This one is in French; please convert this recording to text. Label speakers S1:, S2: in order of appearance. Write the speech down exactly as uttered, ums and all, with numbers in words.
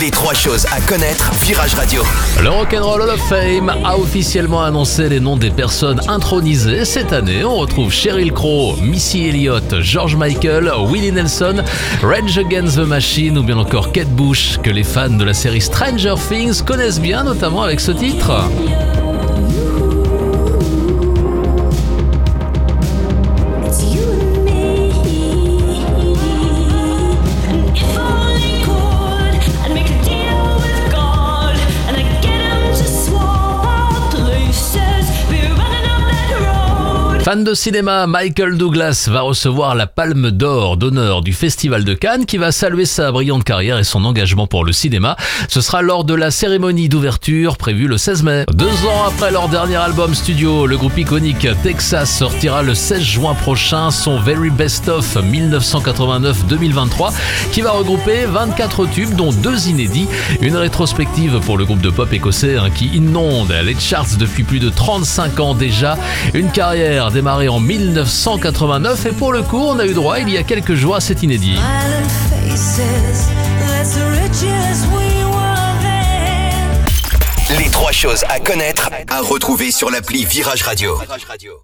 S1: Les trois choses à connaître, Virage Radio.
S2: Le Rock'n'Roll Hall of Fame a officiellement annoncé les noms des personnes intronisées. Cette année, on retrouve Sheryl Crow, Missy Elliott, George Michael, Willie Nelson, Rage Against the Machine ou bien encore Kate Bush, que les fans de la série Stranger Things connaissent bien, notamment avec ce titre. Fan de cinéma, Michael Douglas va recevoir la Palme d'Or d'honneur du Festival de Cannes qui va saluer sa brillante carrière et son engagement pour le cinéma. Ce sera lors de la cérémonie d'ouverture prévue le seize mai. Deux ans après leur dernier album studio, le groupe iconique Texas sortira le seize juin prochain son Very Best Of dix-neuf cent quatre-vingt-neuf deux mille vingt-trois qui va regrouper vingt-quatre tubes dont deux inédits. Une rétrospective pour le groupe de pop écossais hein, qui inonde les charts depuis plus de trente-cinq ans déjà. Une carrière démarré en dix-neuf cent quatre-vingt-neuf et pour le coup on a eu droit il y a quelques jours à cet inédit.
S1: Les trois choses à connaître, à retrouver sur l'appli Virage Radio.